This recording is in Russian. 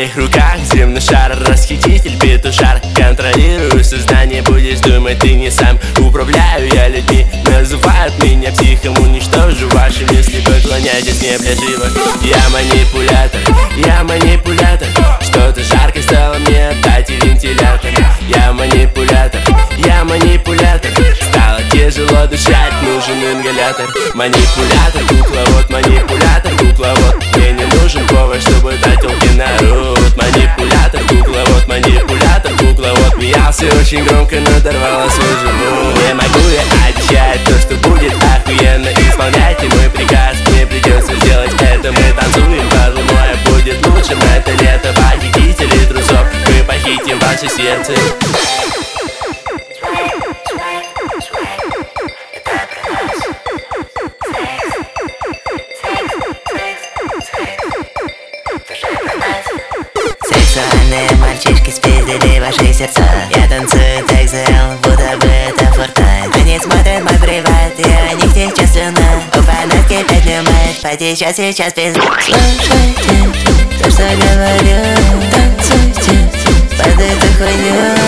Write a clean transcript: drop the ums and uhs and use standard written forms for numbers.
моих руках земной шар, расхититель, петушар. Контролирую сознание, будешь думать ты не сам. Управляю я людьми, называют меня психом. Уничтожу ваши мысли, поклоняйтесь мне, бля, живо. Я манипулятор, я манипулятор. Что-то жарко стало мне, отдайте вентилятор. Я манипулятор, я манипулятор. Стало тяжело дышать, нужен ингалятор. Манипулятор, кукловод, манипулятор, кукловод. Мне не нужен повар, чтобы дать толки народ. Манипулятор, кукловод, манипулятор, кукловод. Смеялся очень громко, надорвало свой живот. Не могу я обещать то, что будет охуенно. Исполняйте мой приказ, мне придется сделать это. Мы танцуем под луной, будет лучшим это лето. Похитители трусов, мы похитим ваше сердце. Сексуальные мальчишки спиздили ваши сердца. Я танцую так зрел, будто бы это фортнайт. Они смотрят мой приват, и у них течет слюна. У фанатки 5 люмет, потечет сейчас пизда. Слушайте то, что говорю, танцуйте под эту хуйню.